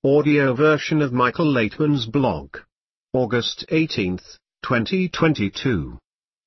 audio version of Michael Laitman's blog. August 18, 2022.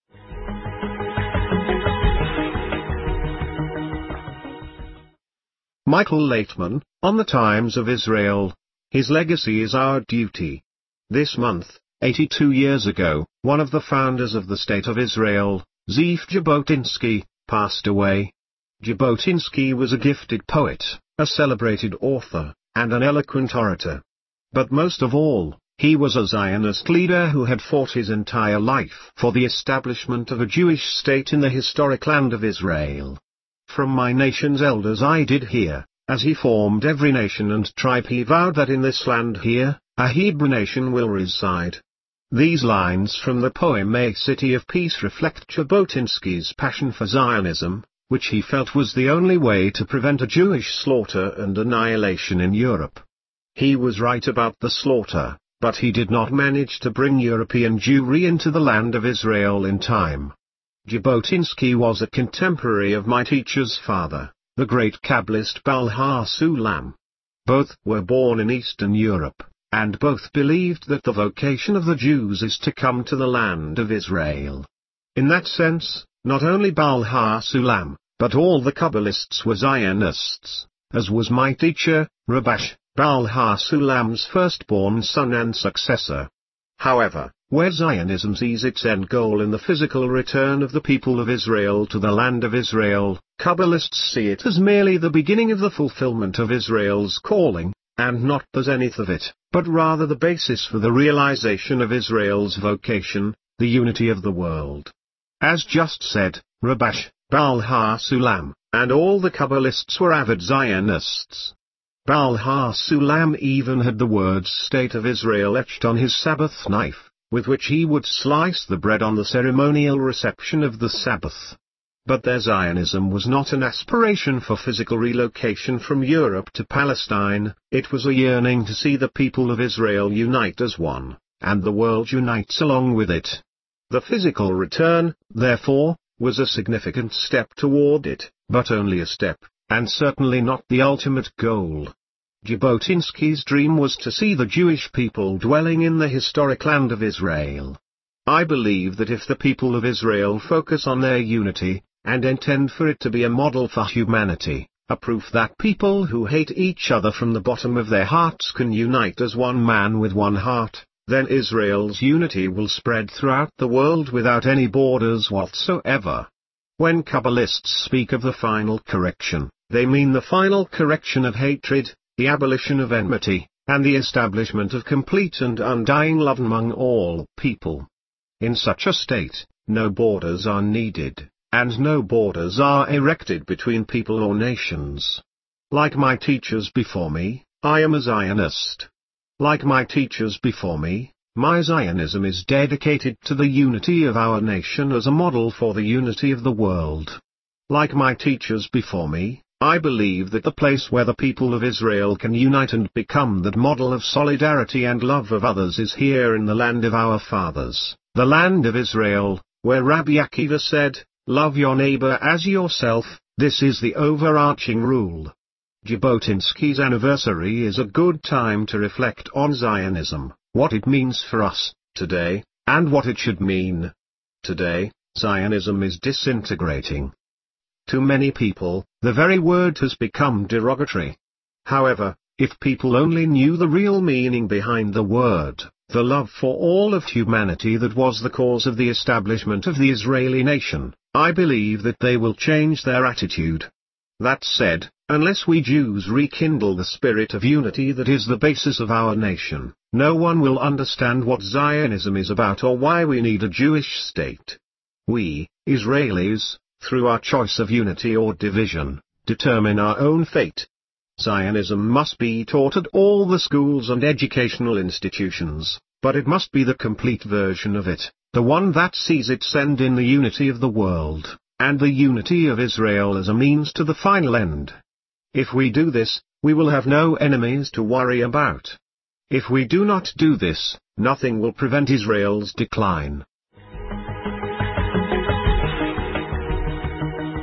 Michael Laitman, on the Times of Israel. His legacy is our duty. This month, 82 years ago, one of the founders of the State of Israel, Zeev Jabotinsky, passed away. Jabotinsky was a gifted poet, a celebrated author, and an eloquent orator. But most of all, he was a Zionist leader who had fought his entire life for the establishment of a Jewish state in the historic land of Israel. From my nation's elders I did hear, as he formed every nation and tribe, he vowed that in this land here, a Hebrew nation will reside. These lines from the poem A City of Peace reflect Jabotinsky's passion for Zionism, which he felt was the only way to prevent a Jewish slaughter and annihilation in Europe. He was right about the slaughter, but he did not manage to bring European Jewry into the land of Israel in time. Jabotinsky was a contemporary of my teacher's father, the great Kabbalist Baal HaSulam. Both were born in Eastern Europe, and both believed that the vocation of the Jews is to come to the land of Israel. In that sense, not only Baal HaSulam, but all the Kabbalists were Zionists, as was my teacher, Rabash, Baal HaSulam's firstborn son and successor. However, where Zionism sees its end goal in the physical return of the people of Israel to the land of Israel, Kabbalists see it as merely the beginning of the fulfillment of Israel's calling, and not the zenith of it, but rather the basis for the realization of Israel's vocation, the unity of the world. As just said, Rabash, Baal HaSulam, and all the Kabbalists were avid Zionists. Baal HaSulam even had the words State of Israel etched on his Sabbath knife, with which he would slice the bread on the ceremonial reception of the Sabbath. But their Zionism was not an aspiration for physical relocation from Europe to Palestine, it was a yearning to see the people of Israel unite as one, and the world unites along with it. The physical return, therefore, was a significant step toward it, but only a step, and certainly not the ultimate goal. Jabotinsky's dream was to see the Jewish people dwelling in the historic land of Israel. I believe that if the people of Israel focus on their unity, and intend for it to be a model for humanity, a proof that people who hate each other from the bottom of their hearts can unite as one man with one heart, then Israel's unity will spread throughout the world without any borders whatsoever. When Kabbalists speak of the final correction, they mean the final correction of hatred, the abolition of enmity, and the establishment of complete and undying love among all people. In such a state, no borders are needed, and no borders are erected between people or nations. Like my teachers before me, I am a Zionist. Like my teachers before me, my Zionism is dedicated to the unity of our nation as a model for the unity of the world. Like my teachers before me, I believe that the place where the people of Israel can unite and become that model of solidarity and love of others is here in the land of our fathers, the land of Israel, where Rabbi Akiva said, "Love your neighbor as yourself, this is the overarching rule." Jabotinsky's anniversary is a good time to reflect on Zionism, what it means for us, today, and what it should mean. Today, Zionism is disintegrating. To many people, the very word has become derogatory. However, if people only knew the real meaning behind the word, the love for all of humanity that was the cause of the establishment of the Israeli nation, I believe that they will change their attitude. That said, unless we Jews rekindle the spirit of unity that is the basis of our nation, no one will understand what Zionism is about or why we need a Jewish state. We, Israelis, through our choice of unity or division, determine our own fate. Zionism must be taught at all the schools and educational institutions, but it must be the complete version of it, the one that sees its end in the unity of the world, and the unity of Israel as a means to the final end. If we do this, we will have no enemies to worry about. If we do not do this, nothing will prevent Israel's decline.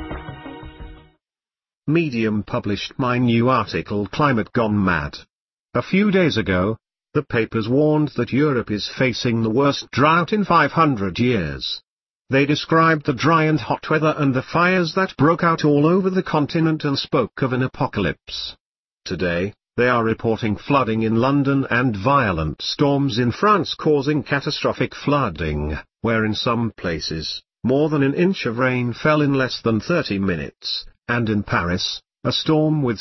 Medium published my new article Climate Gone Mad. A few days ago, the papers warned that Europe is facing the worst drought in 500 years. They described the dry and hot weather and the fires that broke out all over the continent and spoke of an apocalypse. Today, they are reporting flooding in London and violent storms in France causing catastrophic flooding, where in some places, more than an inch of rain fell in less than 30 minutes, and in Paris, a storm with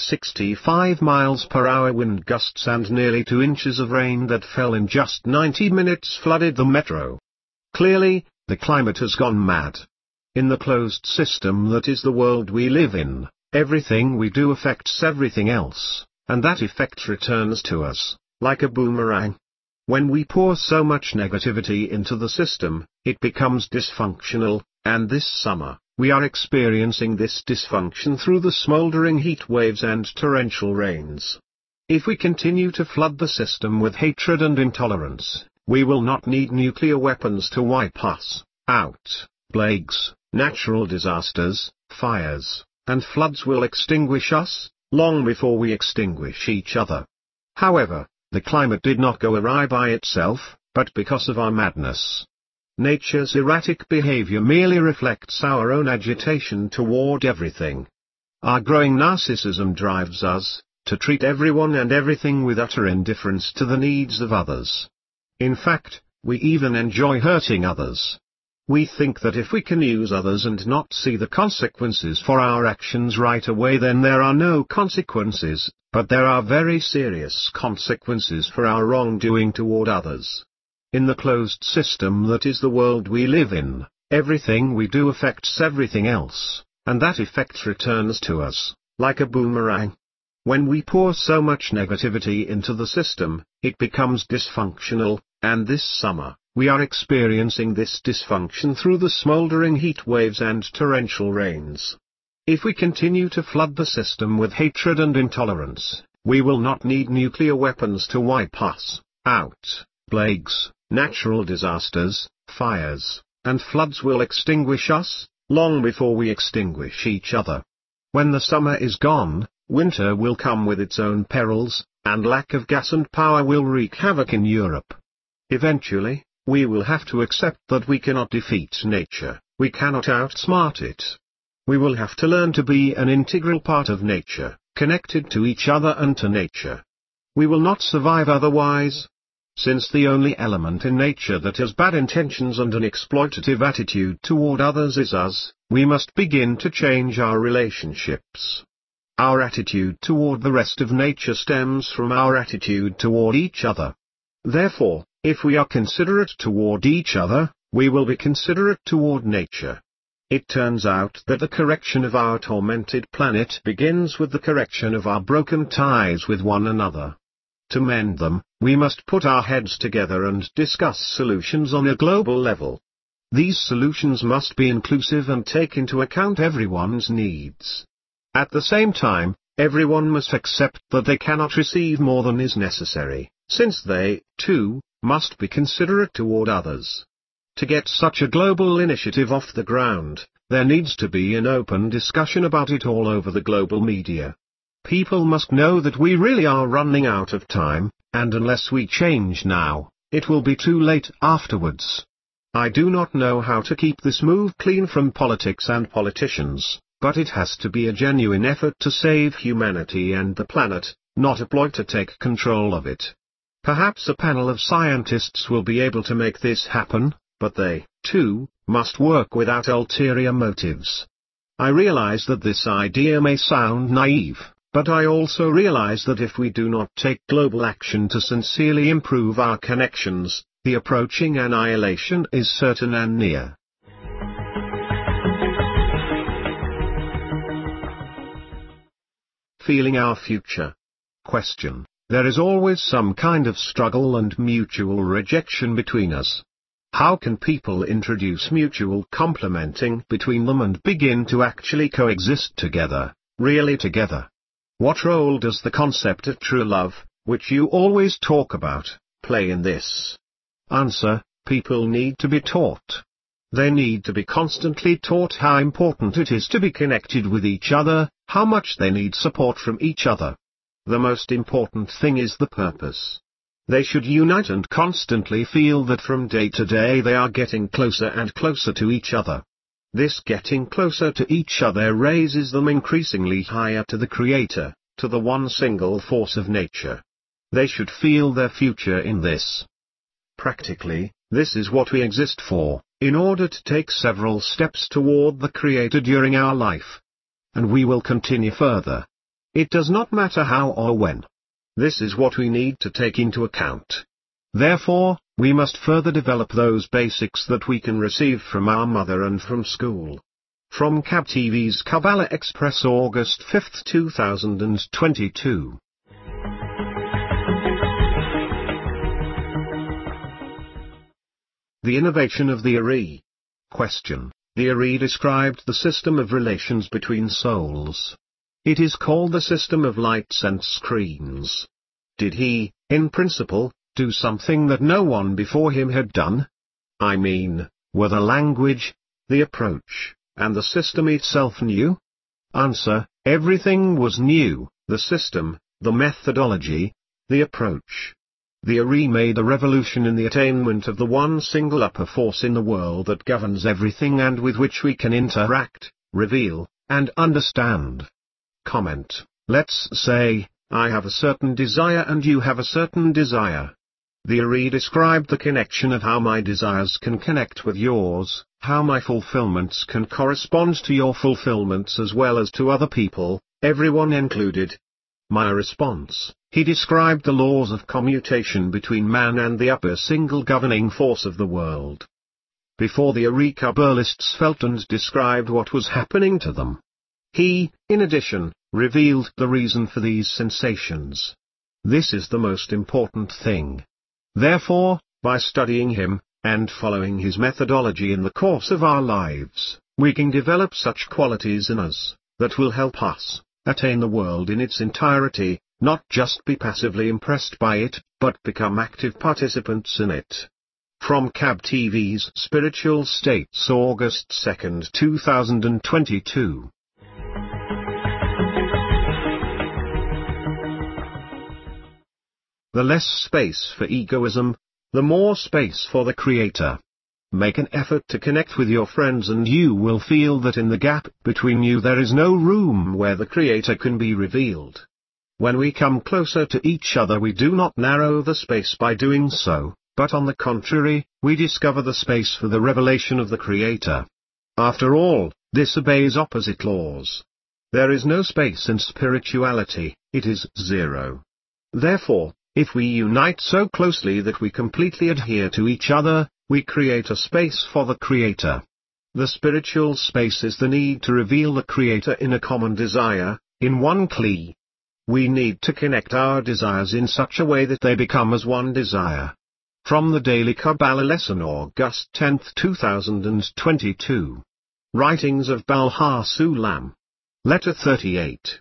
65 miles per hour wind gusts and nearly 2 inches of rain that fell in just 90 minutes flooded the metro. Clearly, the climate has gone mad. In the closed system that is the world we live in, everything we do affects everything else, and that effect returns to us, like a boomerang. When we pour so much negativity into the system, it becomes dysfunctional, and this summer, we are experiencing this dysfunction through the smoldering heat waves and torrential rains. If we continue to flood the system with hatred and intolerance, we will not need nuclear weapons to wipe us out. Plagues, natural disasters, fires, and floods will extinguish us, long before we extinguish each other. However, the climate did not go awry by itself, but because of our madness. Nature's erratic behavior merely reflects our own agitation toward everything. Our growing narcissism drives us to treat everyone and everything with utter indifference to the needs of others. In fact, we even enjoy hurting others. We think that if we can use others and not see the consequences for our actions right away, then there are no consequences, but there are very serious consequences for our wrongdoing toward others. In the closed system that is the world we live in, everything we do affects everything else, and that effect returns to us, like a boomerang. When we pour so much negativity into the system, it becomes dysfunctional, and this summer, we are experiencing this dysfunction through the smoldering heat waves and torrential rains. If we continue to flood the system with hatred and intolerance, we will not need nuclear weapons to wipe us out. Plagues, natural disasters, fires, and floods will extinguish us, long before we extinguish each other. When the summer is gone, winter will come with its own perils, and lack of gas and power will wreak havoc in Europe. Eventually, we will have to accept that we cannot defeat nature, we cannot outsmart it. We will have to learn to be an integral part of nature, connected to each other and to nature. We will not survive otherwise. Since the only element in nature that has bad intentions and an exploitative attitude toward others is us, we must begin to change our relationships. Our attitude toward the rest of nature stems from our attitude toward each other. Therefore, if we are considerate toward each other, we will be considerate toward nature. It turns out that the correction of our tormented planet begins with the correction of our broken ties with one another. To mend them, we must put our heads together and discuss solutions on a global level. These solutions must be inclusive and take into account everyone's needs. At the same time, everyone must accept that they cannot receive more than is necessary, since they, too, must be considerate toward others. To get such a global initiative off the ground, there needs to be an open discussion about it all over the global media. People must know that we really are running out of time, and unless we change now, it will be too late afterwards. I do not know how to keep this move clean from politics and politicians, but it has to be a genuine effort to save humanity and the planet, not a ploy to take control of it. Perhaps a panel of scientists will be able to make this happen, but they, too, must work without ulterior motives. I realize that this idea may sound naive, but I also realize that if we do not take global action to sincerely improve our connections, the approaching annihilation is certain and near. Feeling our future. Question. There is always some kind of struggle and mutual rejection between us. How can people introduce mutual complementing between them and begin to actually coexist together, really together? What role does the concept of true love, which you always talk about, play in this? Answer: people need to be taught. They need to be constantly taught how important it is to be connected with each other, how much they need support from each other. The most important thing is the purpose. They should unite and constantly feel that from day to day they are getting closer and closer to each other. This getting closer to each other raises them increasingly higher to the Creator, to the one single force of nature. They should feel their future in this. Practically, this is what we exist for, in order to take several steps toward the Creator during our life. And we will continue further. It does not matter how or when. This is what we need to take into account. Therefore, we must further develop those basics that we can receive from our mother and from school. From KAB TV's Kabbalah Express, August 5, 2022. The innovation of the Ari. Question. The Ari described the system of relations between souls. It is called the system of lights and screens. Did he, in principle, do something that no one before him had done? I mean, were the language, the approach, and the system itself new? Answer, everything was new, the system, the methodology, the approach. The Ari made a revolution in the attainment of the one single upper force in the world that governs everything and with which we can interact, reveal, and understand. Comment. Let's say, I have a certain desire and you have a certain desire. The Ari described the connection of how my desires can connect with yours, how my fulfillments can correspond to your fulfillments as well as to other people, everyone included. My response, he described the laws of commutation between man and the upper single governing force of the world. Before the Ari Kabbalists felt and described what was happening to them. He, in addition, revealed the reason for these sensations. This is the most important thing. Therefore, by studying him, and following his methodology in the course of our lives, we can develop such qualities in us, that will help us attain the world in its entirety, not just be passively impressed by it, but become active participants in it. From KAB TV's Spiritual States, August 2, 2022. The less space for egoism, the more space for the Creator. Make an effort to connect with your friends and you will feel that in the gap between you there is no room where the Creator can be revealed. When we come closer to each other we do not narrow the space by doing so, but on the contrary, we discover the space for the revelation of the Creator. After all, this obeys opposite laws. There is no space in spirituality, it is zero. Therefore, if we unite so closely that we completely adhere to each other, we create a space for the Creator. The spiritual space is the need to reveal the Creator in a common desire, in one kli. We need to connect our desires in such a way that they become as one desire. From the Daily Kabbalah Lesson, August 10, 2022. Writings of Baal HaSulam. Letter 38.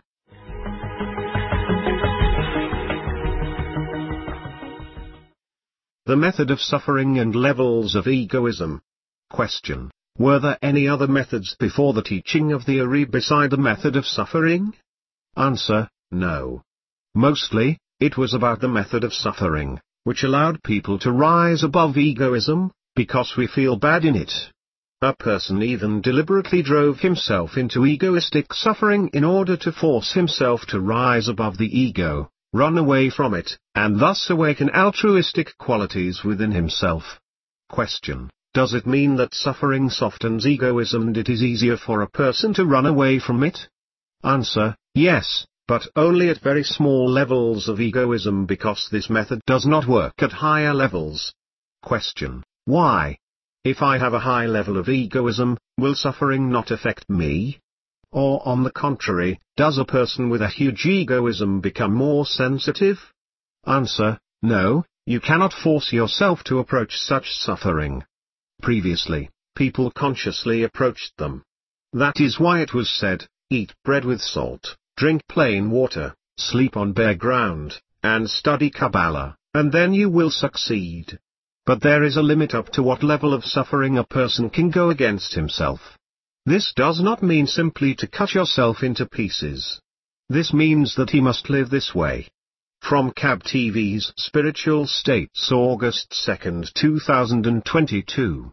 The method of suffering and levels of egoism. Question. Were there any other methods before the teaching of the Ari beside the method of suffering? Answer, no. Mostly, it was about the method of suffering, which allowed people to rise above egoism, because we feel bad in it. A person even deliberately drove himself into egoistic suffering in order to force himself to rise above the ego, run away from it, and thus awaken altruistic qualities within himself. Question. Does it mean that suffering softens egoism and it is easier for a person to run away from it? Answer, yes, but only at very small levels of egoism because this method does not work at higher levels. Question. Why? If I have a high level of egoism, will suffering not affect me? Or on the contrary, does a person with a huge egoism become more sensitive? Answer, no, you cannot force yourself to approach such suffering. Previously, people consciously approached them. That is why it was said, eat bread with salt, drink plain water, sleep on bare ground, and study Kabbalah, and then you will succeed. But there is a limit up to what level of suffering a person can go against himself. This does not mean simply to cut yourself into pieces. This means that he must live this way. From CAB TV's Spiritual States, August 2, 2022.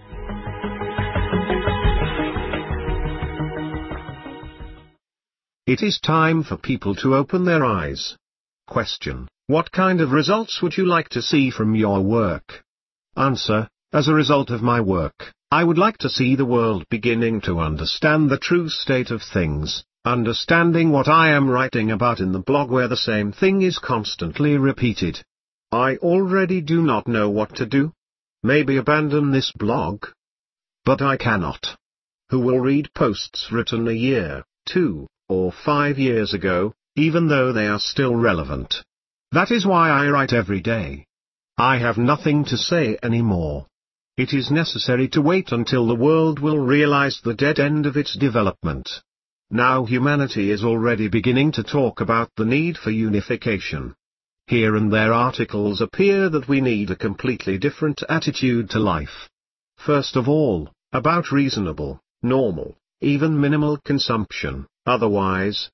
It is time for people to open their eyes. Question: what kind of results would you like to see from your work? Answer: as a result of my work, I would like to see the world beginning to understand the true state of things, understanding what I am writing about in the blog where the same thing is constantly repeated. I already do not know what to do. Maybe abandon this blog? But I cannot. Who will read posts written a year, 2, or 5 years ago, even though they are still relevant? That is why I write every day. I have nothing to say anymore. It is necessary to wait until the world will realize the dead end of its development. Now humanity is already beginning to talk about the need for unification. Here and there articles appear that we need a completely different attitude to life. First of all, about reasonable, normal, even minimal consumption, otherwise,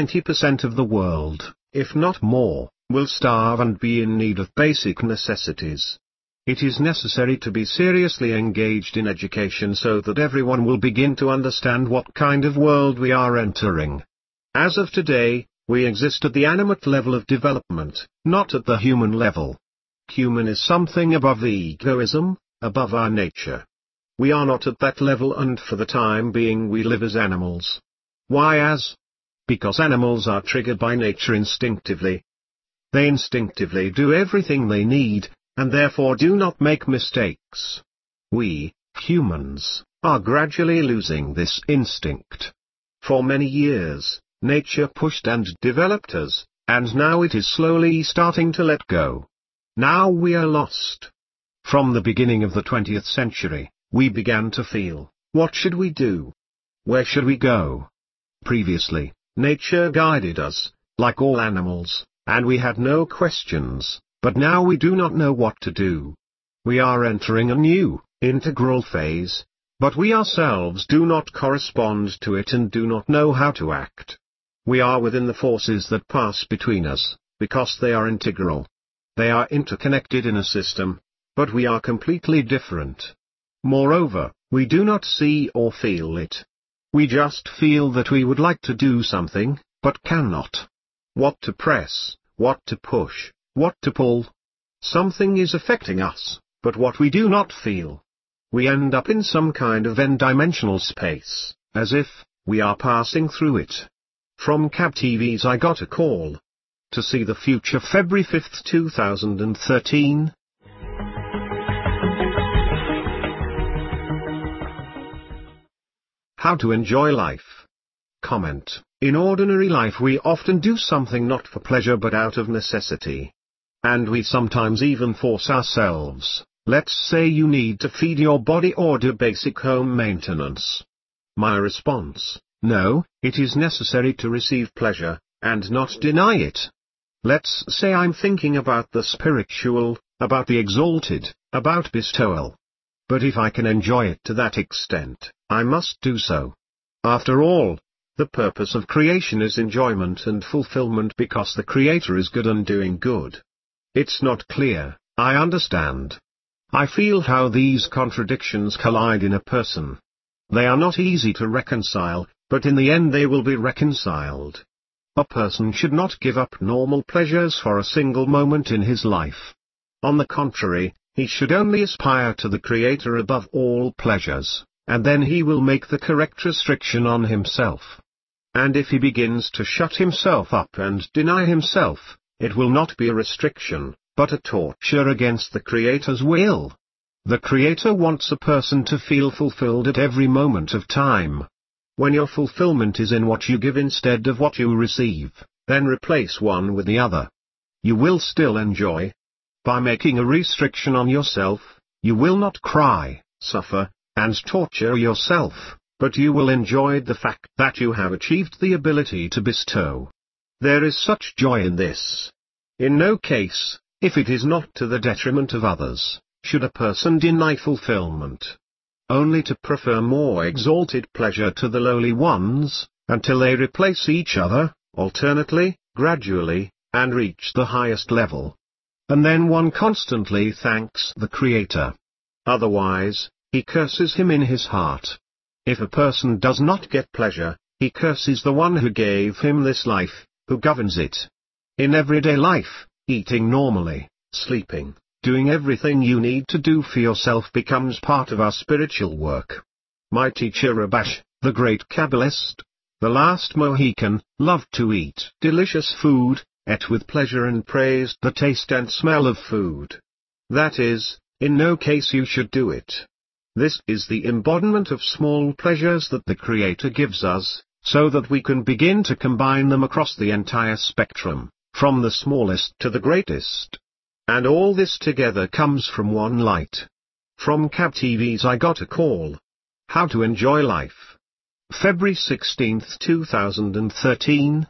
90% of the world, if not more, will starve and be in need of basic necessities. It is necessary to be seriously engaged in education so that everyone will begin to understand what kind of world we are entering. As of today, we exist at the animate level of development, not at the human level. Human is something above the egoism, above our nature. We are not at that level, and for the time being we live as animals. Why as? Because animals are triggered by nature instinctively. They instinctively do everything they need, and therefore do not make mistakes. We, humans, are gradually losing this instinct. For many years, nature pushed and developed us, and now it is slowly starting to let go. Now we are lost. From the beginning of the 20th century, we began to feel, what should we do? Where should we go? Previously, nature guided us, like all animals, and we had no questions, but now we do not know what to do. We are entering a new, integral phase, but we ourselves do not correspond to it and do not know how to act. We are within the forces that pass between us, because they are integral. They are interconnected in a system, but we are completely different. Moreover, we do not see or feel it. We just feel that we would like to do something, but cannot. What to press, what to push, what to pull. Something is affecting us, but what we do not feel. We end up in some kind of n-dimensional space, as if we are passing through it. From CAB TV's I got a call. To see the future, February 5, 2013. How to enjoy life. Comment: in ordinary life we often do something not for pleasure but out of necessity. And we sometimes even force ourselves. Let's say you need to feed your body or do basic home maintenance. My response: no, it is necessary to receive pleasure, and not deny it. Let's say I'm thinking about the spiritual, about the exalted, about bestowal. But if I can enjoy it to that extent, I must do so. After all, the purpose of creation is enjoyment and fulfillment because the Creator is good and doing good. It's not clear, I understand. I feel how these contradictions collide in a person. They are not easy to reconcile, but in the end they will be reconciled. A person should not give up normal pleasures for a single moment in his life. On the contrary, he should only aspire to the Creator above all pleasures, and then he will make the correct restriction on himself. And if he begins to shut himself up and deny himself, it will not be a restriction, but a torture against the Creator's will. The Creator wants a person to feel fulfilled at every moment of time. When your fulfillment is in what you give instead of what you receive, then replace one with the other. You will still enjoy. By making a restriction on yourself, you will not cry, suffer, and torture yourself, but you will enjoy the fact that you have achieved the ability to bestow. There is such joy in this. In no case, if it is not to the detriment of others, should a person deny fulfillment. Only to prefer more exalted pleasure to the lowly ones, until they replace each other, alternately, gradually, and reach the highest level. And then one constantly thanks the Creator. Otherwise, he curses him in his heart. If a person does not get pleasure, he curses the one who gave him this life, who governs it. In everyday life, eating normally, sleeping, doing everything you need to do for yourself becomes part of our spiritual work. My teacher Rabash, the great Kabbalist, the last Mohican, loved to eat delicious food, ate with pleasure and praised the taste and smell of food. That is, in no case you should do it. This is the embodiment of small pleasures that the Creator gives us, so that we can begin to combine them across the entire spectrum, from the smallest to the greatest. And all this together comes from one light. From Cab TV's I Got a Call. How to Enjoy Life. February 16, 2013.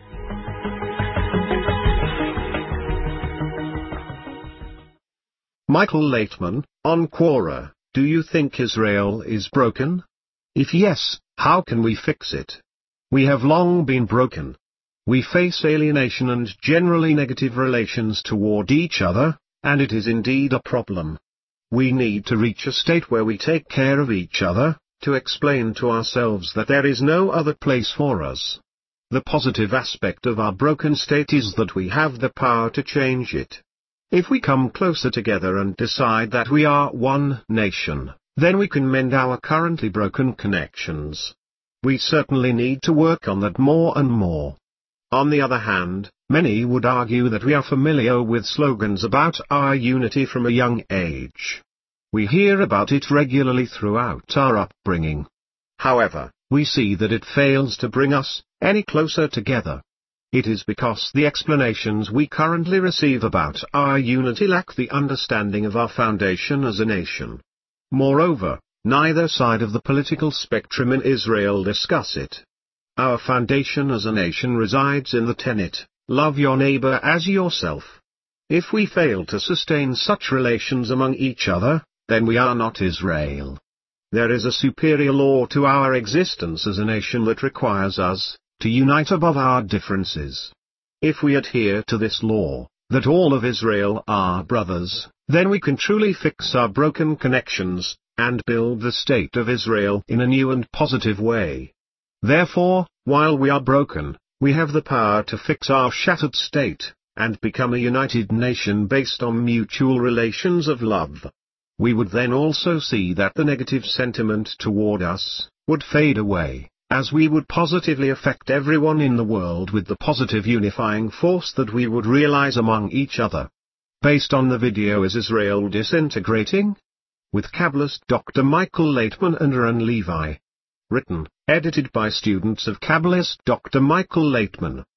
Michael Laitman, on Quora, do you think Israel is broken? If yes, how can we fix it? We have long been broken. We face alienation and generally negative relations toward each other, and it is indeed a problem. We need to reach a state where we take care of each other, to explain to ourselves that there is no other place for us. The positive aspect of our broken state is that we have the power to change it. If we come closer together and decide that we are one nation, then we can mend our currently broken connections. We certainly need to work on that more and more. On the other hand, many would argue that we are familiar with slogans about our unity from a young age. We hear about it regularly throughout our upbringing. However, we see that it fails to bring us any closer together. It is because the explanations we currently receive about our unity lack the understanding of our foundation as a nation. Moreover, neither side of the political spectrum in Israel discuss it. Our foundation as a nation resides in the tenet, love your neighbor as yourself. If we fail to sustain such relations among each other, then we are not Israel. There is a superior law to our existence as a nation that requires us to unite above our differences. If we adhere to this law, that all of Israel are brothers, then we can truly fix our broken connections, and build the state of Israel in a new and positive way. Therefore, while we are broken, we have the power to fix our shattered state, and become a united nation based on mutual relations of love. We would then also see that the negative sentiment toward us would fade away, as we would positively affect everyone in the world with the positive unifying force that we would realize among each other. Based on the video Is Israel Disintegrating? With Kabbalist Dr. Michael Laitman and Aaron Levi. Written, edited by students of Kabbalist Dr. Michael Laitman.